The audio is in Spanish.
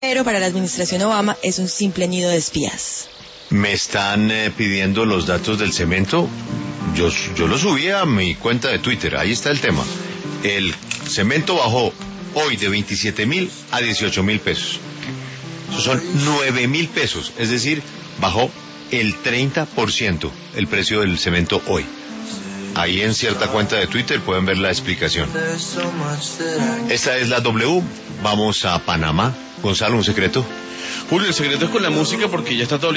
pero para la administración Obama es un simple nido de espías. Me están pidiendo los datos del cemento. Yo lo subí a mi cuenta de Twitter, ahí está el tema. El cemento bajó hoy de 27.000 a 18.000 pesos. Eso son 9.000 pesos, es decir, bajó el 30% el precio del cemento hoy. Ahí en cierta cuenta de Twitter pueden ver la explicación. Esta es la W. Vamos a Panamá. Gonzalo, ¿un secreto? Julio, el secreto es con la música porque ya está todo